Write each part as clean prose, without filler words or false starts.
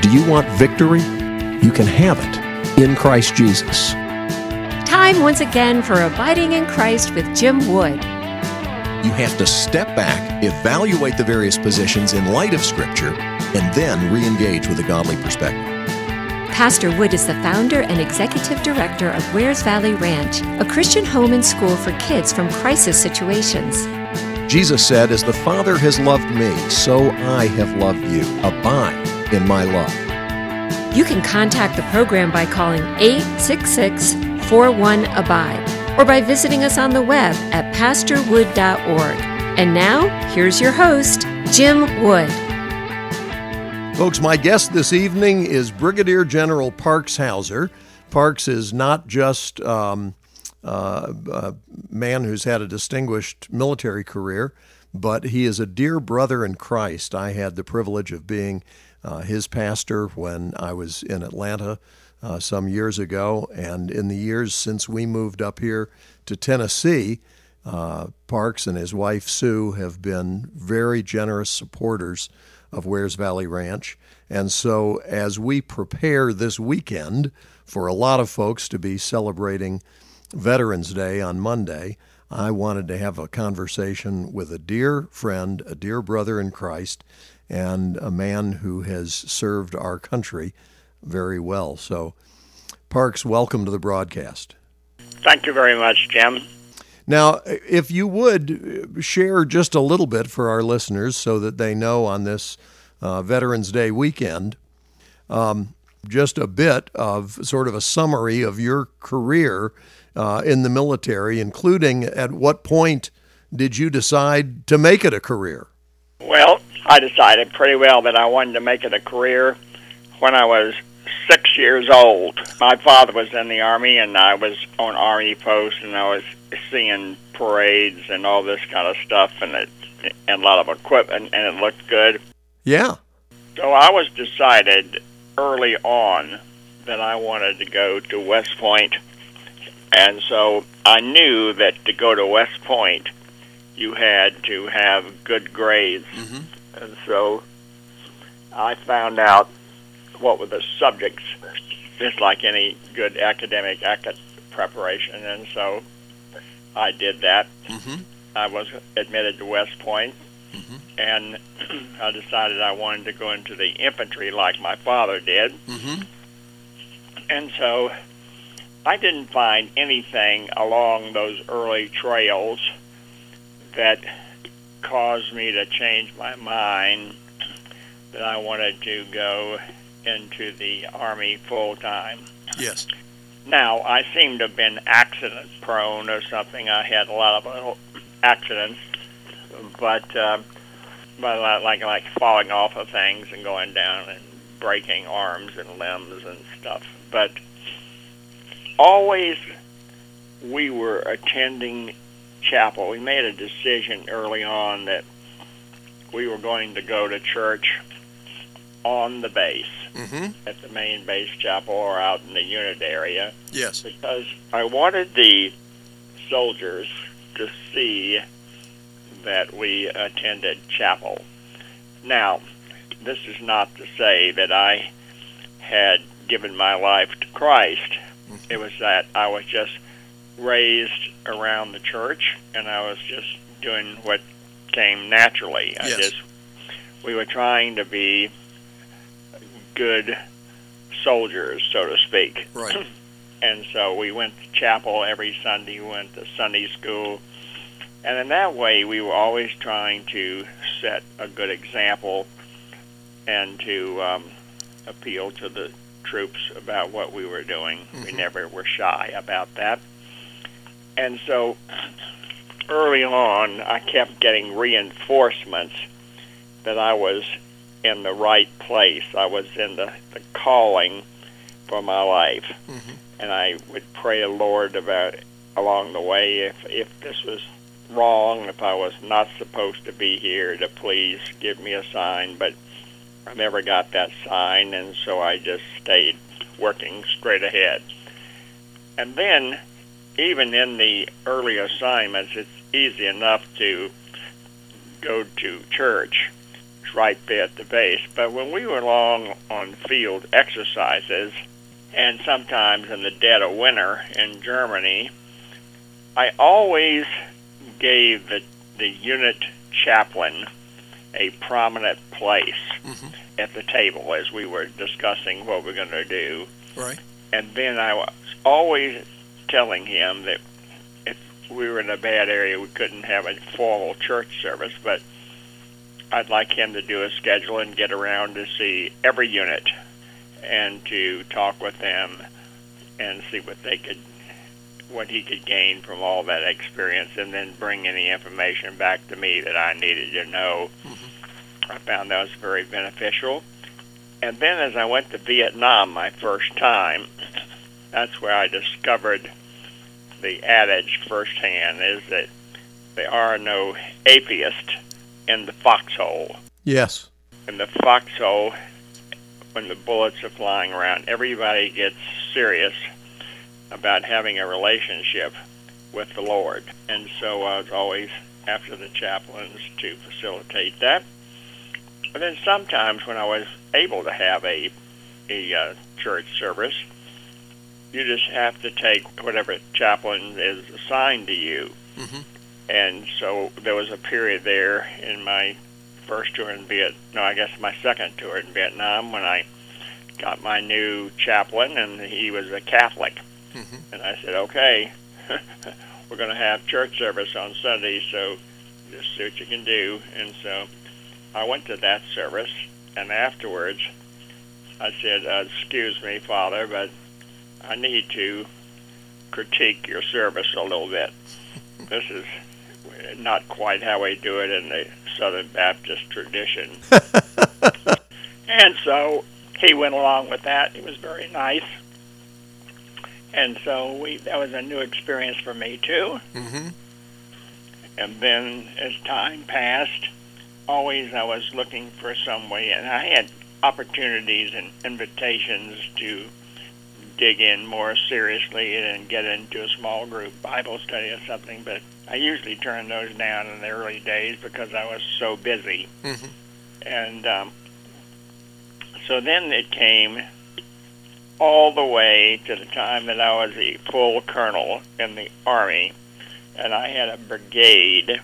Do you want victory? You can have it in Christ Jesus. Time once again for Abiding in Christ with Jim Wood. You have to step back, evaluate the various positions in light of Scripture, and then re-engage with a godly perspective. Pastor Wood is the founder and executive director of Wares Valley Ranch, a Christian home and school for kids from crisis situations. Jesus said, "As the Father has loved me, so I have loved you. Abide in my love." You can contact the program by calling 866-41-ABIDE or by visiting us on the web at pastorwood.org. And now, here's your host, Jim Wood. Folks, my guest this evening is Brigadier General Parks Hauser. Parks is not just a man who's had a distinguished military career, but he is a dear brother in Christ. I had the privilege of being his pastor when I was in Atlanta some years ago, and in the years since we moved up here to Tennessee, Parks and his wife Sue have been very generous supporters of Wares Valley Ranch. And so as we prepare this weekend for a lot of folks to be celebrating Veterans Day on Monday, I wanted to have a conversation with a dear friend, a dear brother in Christ, and a man who has served our country very well. So, Parks, welcome to the broadcast. Thank you very much, Jim. Now, if you would share just a little bit for our listeners so that they know on this Veterans Day weekend, just a bit of sort of a summary of your career in the military, including at what point did you decide to make it a career? Well, I decided pretty well that I wanted to make it a career when I was 6 years old. My father was in the Army, and I was on Army post, and I was seeing parades and all this kind of stuff, and a lot of equipment, and it looked good. Yeah. So I was decided early on that I wanted to go to West Point, and so I knew that to go to West Point, you had to have good grades. Mm-hmm. And so I found out what were the subjects, just like any good academic preparation, and so I did that. Mm-hmm. I was admitted to West Point, mm-hmm. and I decided I wanted to go into the infantry like my father did. Mm-hmm. And so I didn't find anything along those early trails that caused me to change my mind that I wanted to go into the Army full-time. Yes. Now, I seem to have been accident-prone or something. I had a lot of accidents, but like falling off of things and going down and breaking arms and limbs and stuff. But always we were attending chapel. We made a decision early on that we were going to go to church on the base, mm-hmm. at the main base chapel or out in the unit area. Yes. Because I wanted the soldiers to see that we attended chapel. Now, this is not to say that I had given my life to Christ. Mm-hmm. It was that I was just raised around the church, and I was just doing what came naturally. Yes. We were trying to be good soldiers, so to speak. Right. And so we went to chapel every Sunday, we went to Sunday school, and in that way we were always trying to set a good example and to appeal to the troops about what we were doing. Mm-hmm. We never were shy about that. And so early on, I kept getting reinforcements that I was in the right place. I was in the calling for my life. Mm-hmm. And I would pray the Lord about along the way if this was wrong, if I was not supposed to be here, to please give me a sign. But I never got that sign, and so I just stayed working straight ahead. And then, even in the early assignments, it's easy enough to go to church. church right there at the base. But when we were along on field exercises, and sometimes in the dead of winter in Germany, I always gave the unit chaplain a prominent place at the table as we were discussing what we're going to do. Right. And then I was always telling him that if we were in a bad area, we couldn't have a formal church service, but I'd like him to do a schedule and get around to see every unit and to talk with them and see what he could gain from all that experience, and then bring any information back to me that I needed to know. I found that was very beneficial. And then as I went to Vietnam my first time, that's where I discovered the adage firsthand, is that there are no atheists in the foxhole. Yes. In the foxhole, when the bullets are flying around, everybody gets serious about having a relationship with the Lord. And so I was always after the chaplains to facilitate that. And then sometimes when I was able to have a church service, you just have to take whatever chaplain is assigned to you. And so there was a period there in my first tour in my second tour in Vietnam, when I got my new chaplain, and he was a Catholic. And I said, okay, we're going to have church service on Sunday, so just see what you can do. And so I went to that service, and afterwards I said, excuse me, Father, but I need to critique your service a little bit. This is not quite how we do it in the Southern Baptist tradition. And so he went along with that. He was very nice. And so that was a new experience for me, too. And then as time passed, always I was looking for some way, and I had opportunities and invitations to dig in more seriously and get into a small group Bible study or something, but I usually turned those down in the early days because I was so busy. And so then it came all the way to the time that I was a full colonel in the Army, and I had a brigade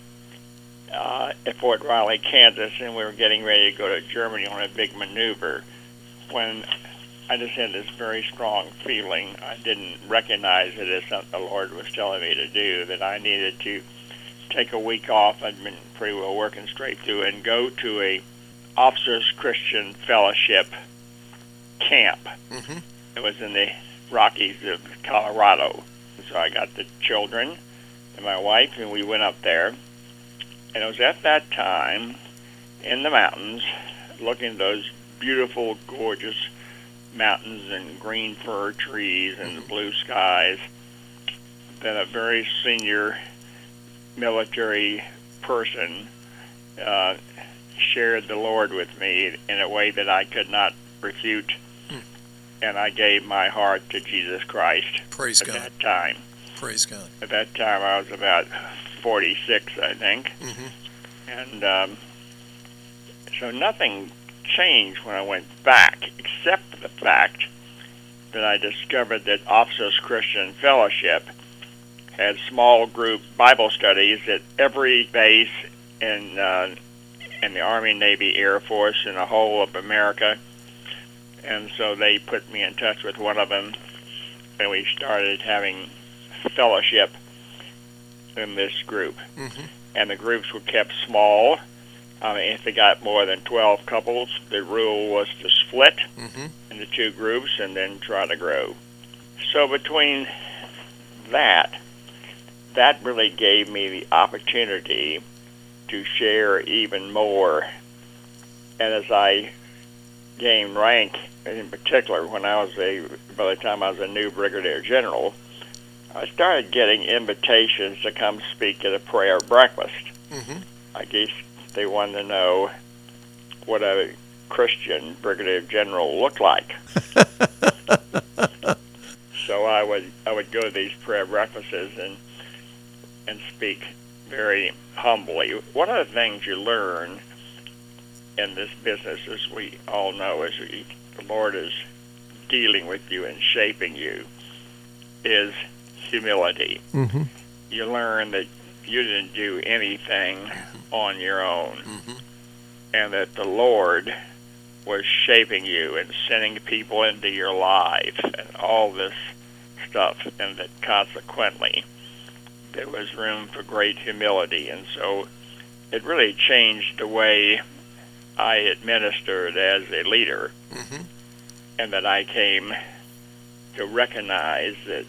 at Fort Riley, Kansas, and we were getting ready to go to Germany on a big maneuver, when I just had this very strong feeling. I didn't recognize it as something the Lord was telling me to do, that I needed to take a week off. I'd been pretty well working straight through, and go to a Officers Christian Fellowship camp. It was in the Rockies of Colorado. So I got the children and my wife, and we went up there. And it was at that time in the mountains, looking at those beautiful, gorgeous mountains and green fir trees and the blue skies, that a very senior military person shared the Lord with me in a way that I could not refute. And I gave my heart to Jesus Christ. Praise God. That time. Praise God. At that time, I was about 46, I think. And so nothing changed when I went back, except the fact that I discovered that Officers Christian Fellowship had small group Bible studies at every base in the Army, Navy, Air Force, in the whole of America. And so they put me in touch with one of them, and we started having fellowship in this group. And the groups were kept small. If they got more than 12 couples, the rule was to split into two groups and then try to grow. So between that really gave me the opportunity to share even more. And as I gained rank, in particular, when I was by the time I was a new brigadier general, I started getting invitations to come speak at a prayer breakfast. I guess they wanted to know what a Christian brigadier general looked like. So I would go to these prayer breakfasts and speak very humbly. One of the things you learn in this business, as we all know, the Lord is dealing with you and shaping you, is humility. Mm-hmm. You learn that you didn't do anything on your own, and that the Lord was shaping you and sending people into your life and all this stuff, and that consequently there was room for great humility. And so it really changed the way I administered as a leader, and that I came to recognize that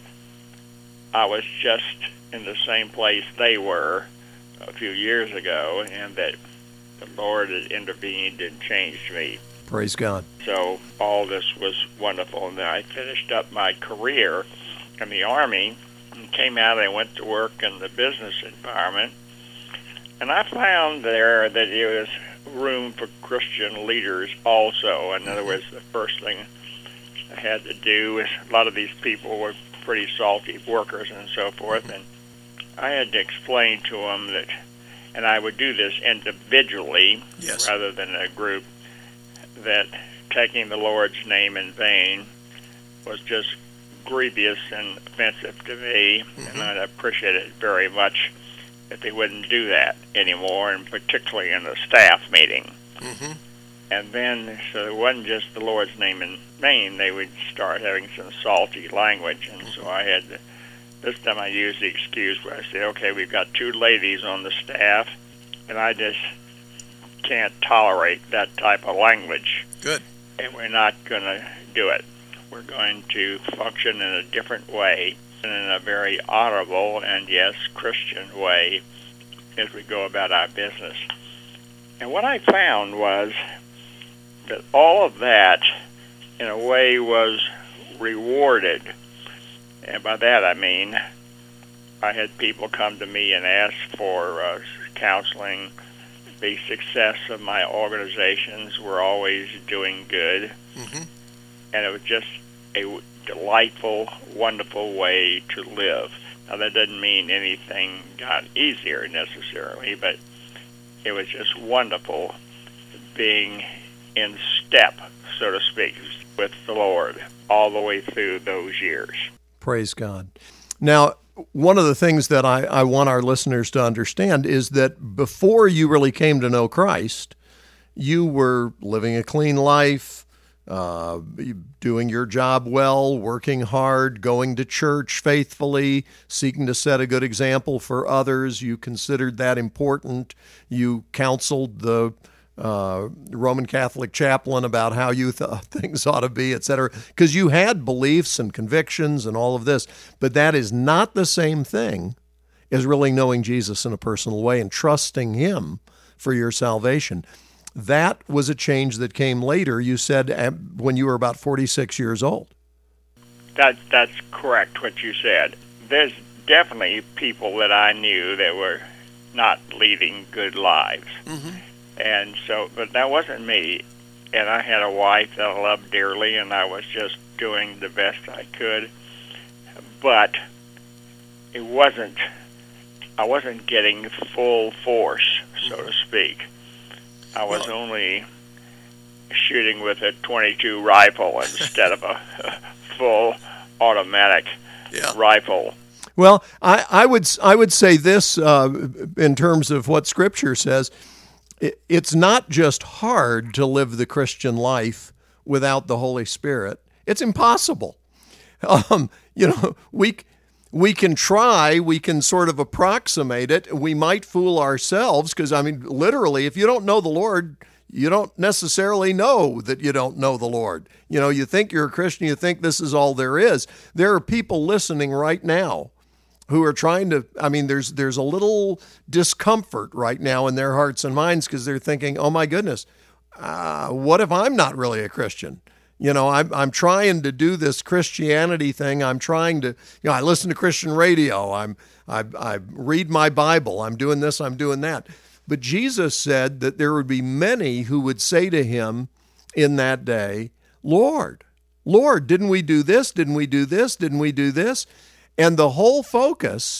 I was just in the same place they were a few years ago, and that the Lord had intervened and changed me. Praise God. So all this was wonderful. And then I finished up my career in the Army and came out and went to work in the business environment. And I found there that there was room for Christian leaders also. In other words, the first thing I had to do is, a lot of these people were pretty salty workers and so forth, and I had to explain to them that, and I would do this individually rather than a group, that taking the Lord's name in vain was just grievous and offensive to me, and I'd appreciate it very much if they wouldn't do that anymore, and particularly in a staff meeting. And then, so it wasn't just the Lord's name in vain, they would start having some salty language, and so I had to, this time I used the excuse where I said, okay, we've got 2 ladies on the staff, and I just can't tolerate that type of language. Good. And we're not going to do it. We're going to function in a different way, and in a very honorable and, yes, Christian way as we go about our business. And what I found was that all of that, in a way, was rewarded. And by that I mean I had people come to me and ask for counseling. The success of my organizations were always doing good. And it was just a delightful, wonderful way to live. Now, that doesn't mean anything got easier necessarily, but it was just wonderful being in step, so to speak, with the Lord all the way through those years. Praise God. Now, one of the things that I want our listeners to understand is that before you really came to know Christ, you were living a clean life, doing your job well, working hard, going to church faithfully, seeking to set a good example for others. You considered that important. You counseled the Roman Catholic chaplain about how you thought things ought to be, etc., because you had beliefs and convictions and all of this. But that is not the same thing as really knowing Jesus in a personal way and trusting Him for your salvation. That was a change that came later, you said, when you were about 46 years old. That's correct, what you said. There's definitely people that I knew that were not leading good lives. And so, but that wasn't me. And I had a wife that I loved dearly, and I was just doing the best I could. But I wasn't getting full force, so to speak. I was only shooting with a .22 rifle instead of a full automatic rifle. Well, I would say this in terms of what Scripture says. It's not just hard to live the Christian life without the Holy Spirit. It's impossible. We can try, we can sort of approximate it. We might fool ourselves because, literally, if you don't know the Lord, you don't necessarily know that you don't know the Lord. You think you're a Christian, you think this is all there is. There are people listening right now who are trying to, there's a little discomfort right now in their hearts and minds because they're thinking, oh my goodness, what if I'm not really a Christian? I'm trying to do this Christianity thing. I'm trying to, I listen to Christian radio. I read my Bible. I'm doing this, I'm doing that. But Jesus said that there would be many who would say to Him in that day, Lord, didn't we do this? Didn't we do this? Didn't we do this? And the whole focus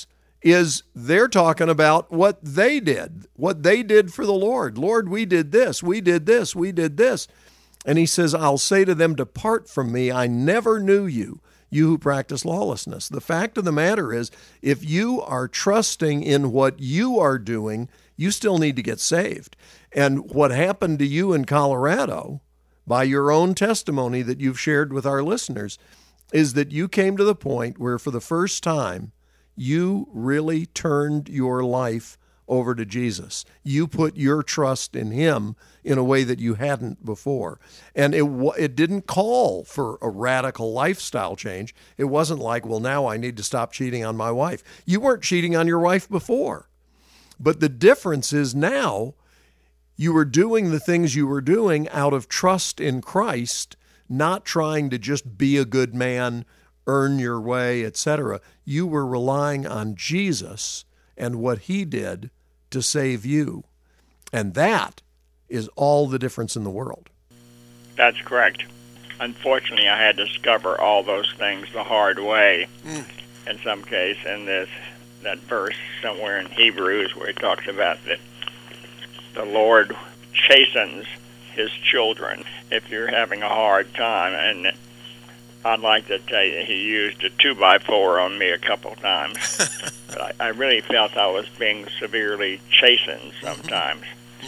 is they're talking about what they did for the Lord. Lord, we did this, we did this, we did this. And he says, I'll say to them, depart from me, I never knew you, you who practice lawlessness. The fact of the matter is, if you are trusting in what you are doing, you still need to get saved. And what happened to you in Colorado, by your own testimony that you've shared with our listeners, is that you came to the point where for the first time, you really turned your life over to Jesus. You put your trust in him in a way that you hadn't before. And it didn't call for a radical lifestyle change. It wasn't like, well, now I need to stop cheating on my wife. You weren't cheating on your wife before. But the difference is now you were doing the things you were doing out of trust in Christ, not trying to just be a good man, earn your way, etc. You were relying on Jesus and what he did to save you. And that is all the difference in the world. That's correct. Unfortunately, I had to discover all those things the hard way. In some case, in that verse somewhere in Hebrews where it talks about that the Lord chastens his children if you're having a hard time. And I'd like to tell you, he used a 2x4 on me a couple of times. But I really felt I was being severely chastened sometimes.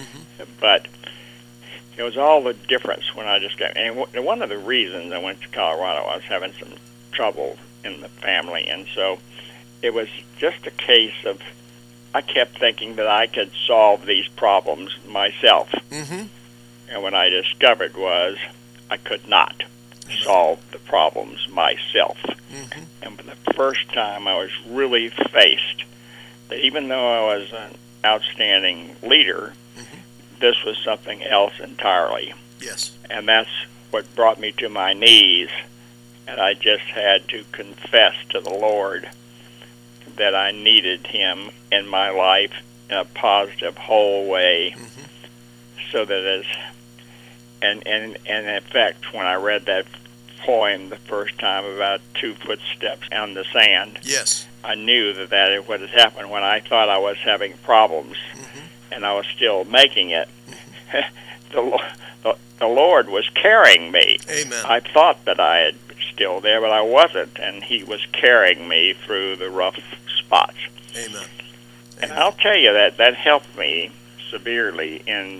But it was all the difference when I just got... And one of the reasons I went to Colorado, I was having some trouble in the family. And so it was just a case of... I kept thinking that I could solve these problems myself. And what I discovered was I could not solve the problems myself. And for the first time, I was really faced that even though I was an outstanding leader, this was something else entirely. Yes. And that's what brought me to my knees. And I just had to confess to the Lord that I needed him in my life in a positive, whole way. So that and in effect, when I read that poem the first time about 2 footsteps on the sand, yes, I knew that what had happened when I thought I was having problems and I was still making it. The Lord was carrying me. Amen. I thought that I had still there, but I wasn't, and he was carrying me through the rough spots. Amen. And I'll tell you that helped me severely in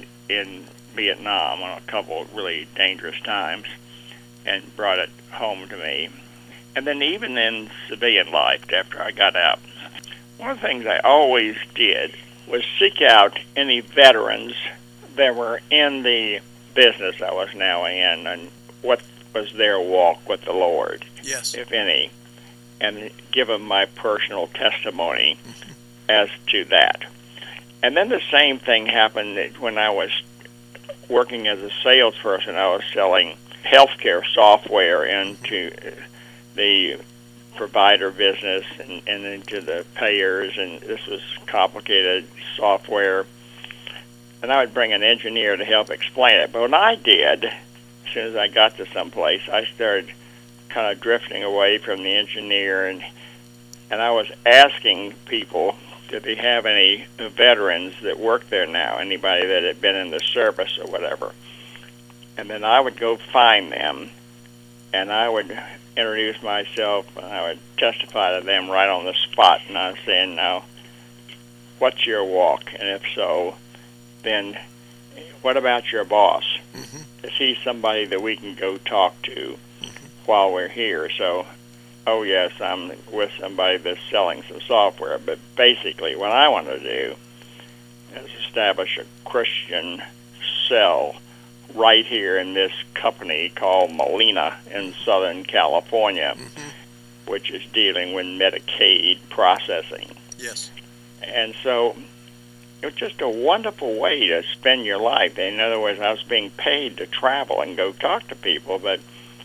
Vietnam on a couple of really dangerous times and brought it home to me. And then even in civilian life after I got out, one of the things I always did was seek out any veterans that were in the business I was now in and what was their walk with the Lord, yes, if any, and give them my personal testimony as to that. And then the same thing happened when I was working as a salesperson. I was selling healthcare software into the provider business and into the payers, and this was complicated software. And I would bring an engineer to help explain it. But what I did, as soon as I got to someplace, I started kind of drifting away from the engineer, and I was asking people, did they have any veterans that work there now, anybody that had been in the service or whatever. And then I would go find them, and I would introduce myself, and I would testify to them right on the spot. And I was saying, now, what's your walk? And if so, then what about your boss? Is he somebody that we can go talk to while we're here? So, oh yes, I'm with somebody that's selling some software, but basically what I want to do is establish a Christian cell right here in this company called Molina in Southern California, which is dealing with Medicaid processing. Yes. And so it was just a wonderful way to spend your life. In other words, I was being paid to travel and go talk to people, but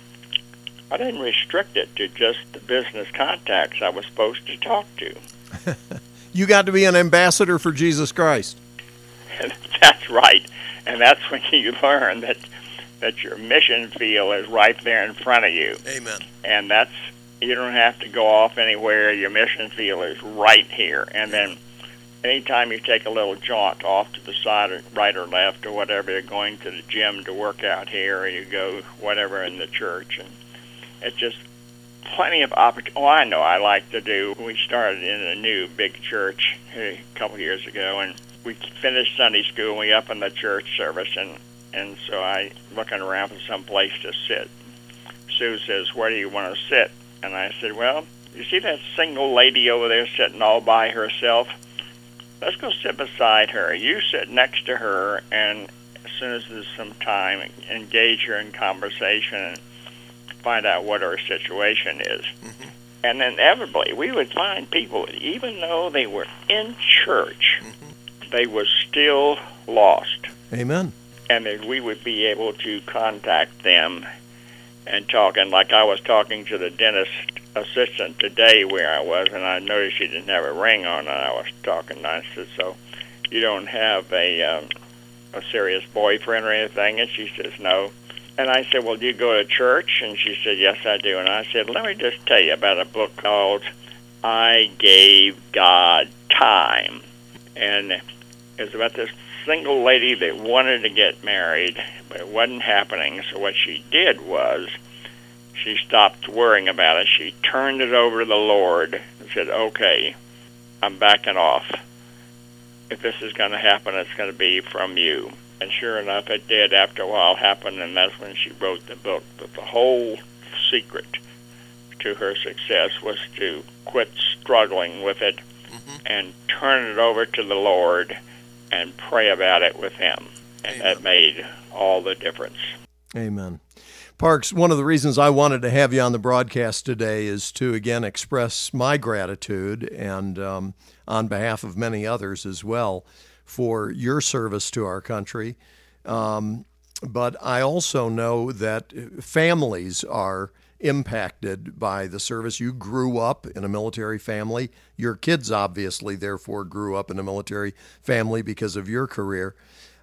I didn't restrict it to just the business contacts I was supposed to talk to. You got to be an ambassador for Jesus Christ. That's right. And that's when you learn that your mission field is right there in front of you. Amen. And that's You don't have to go off anywhere. Your mission field is right here. And then anytime you take a little jaunt off to the side, or right or left, or whatever, you're going to the gym to work out here, or you go whatever in the church. And it's just plenty of opportunity. Oh, I know I like to do. We started in a new big church a couple years ago, and we finished Sunday school, and we up in the church service, and so I looking around for some place to sit. Sue says, "Where do you want to sit?" And I said, "Well, you see that single lady over there sitting all by herself? Let's go sit beside her. You sit next to her, and as soon as there's some time, engage her in conversation and find out what her situation is." Mm-hmm. And inevitably, we would find people, even though they were in church, they were still lost. Amen. And then we would be able to contact them and talk. And like I was talking to the dentist assistant today where I was, and I noticed she didn't have a ring on, and I was talking, and I said, "So you don't have a serious boyfriend or anything?" And she says, "No." And I said, "Well, do you go to church?" And she said, "Yes, I do." And I said, "Let me just tell you about a book called I Gave God Time." And it's about this single lady that wanted to get married, but it wasn't happening. So what she did was she stopped worrying about it. She turned it over to the Lord and said, "Okay, I'm backing off. If this is going to happen, it's going to be from you." And sure enough, it did after a while happen, and that's when she wrote the book. But the whole secret to her success was to quit struggling with it and turn it over to the Lord and pray about it with Him. And that made all the difference. Amen. Parks, one of the reasons I wanted to have you on the broadcast today is to, again, express my gratitude, and on behalf of many others as well, for your service to our country. But I also know that families are impacted by the service. You grew up in a military family. Your kids obviously, therefore, grew up in a military family because of your career.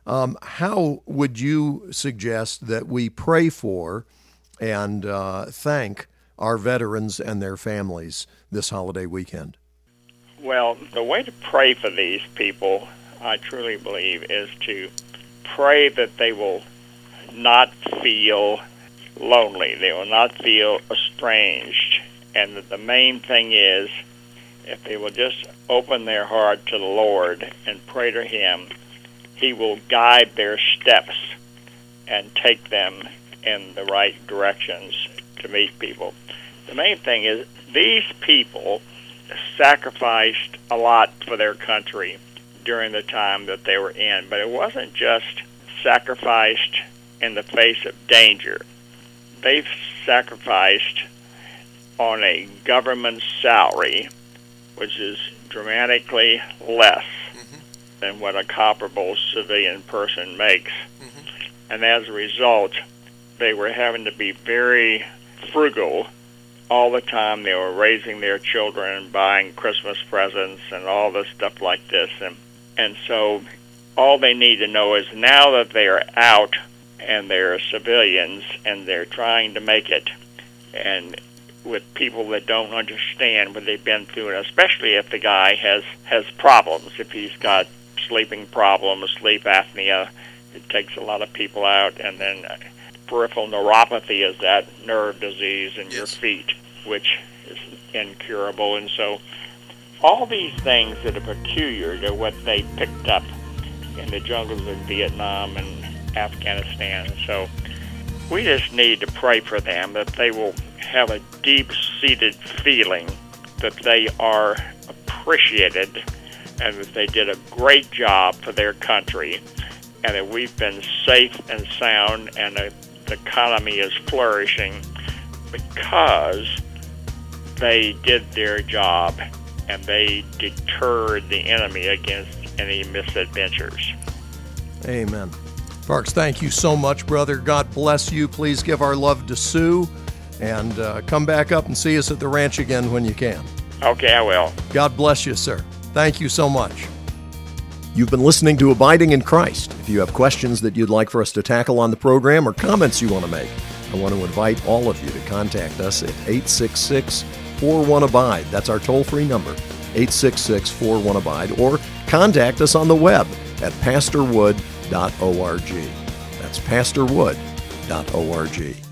How would you suggest that we pray for and thank our veterans and their families this holiday weekend? Well, the way to pray for these people, I truly believe, is to pray that they will not feel lonely. They will not feel estranged. And that the main thing is, if they will just open their heart to the Lord and pray to Him, He will guide their steps and take them in the right directions to meet people. The main thing is, these people sacrificed a lot for their country during the time that they were in, but it wasn't just sacrificed in the face of danger. They've sacrificed on a government salary, which is dramatically less than what a comparable civilian person makes. And as a result, they were having to be very frugal all the time. They were raising their children and buying Christmas presents and all this stuff like this. And so all they need to know is, now that they are out and they're civilians and they're trying to make it, and with people that don't understand what they've been through, and especially if the guy has problems, if he's got sleeping problems, sleep apnea, it takes a lot of people out, and then peripheral neuropathy is that nerve disease in your feet, which is incurable. And so all these things that are peculiar to what they picked up in the jungles of Vietnam and Afghanistan. So we just need to pray for them, that they will have a deep-seated feeling that they are appreciated and that they did a great job for their country, and that we've been safe and sound, and the economy is flourishing because they did their job and they deterred the enemy against any misadventures. Amen. Parks, thank you so much, brother. God bless you. Please give our love to Sue, and come back up and see us at the ranch again when you can. Okay, I will. God bless you, sir. Thank you so much. You've been listening to Abiding in Christ. If you have questions that you'd like for us to tackle on the program or comments you want to make, I want to invite all of you to contact us at 866-41-ABIDE. That's our toll-free number, 866-41-ABIDE, or contact us on the web at pastorwood.org. That's pastorwood.org.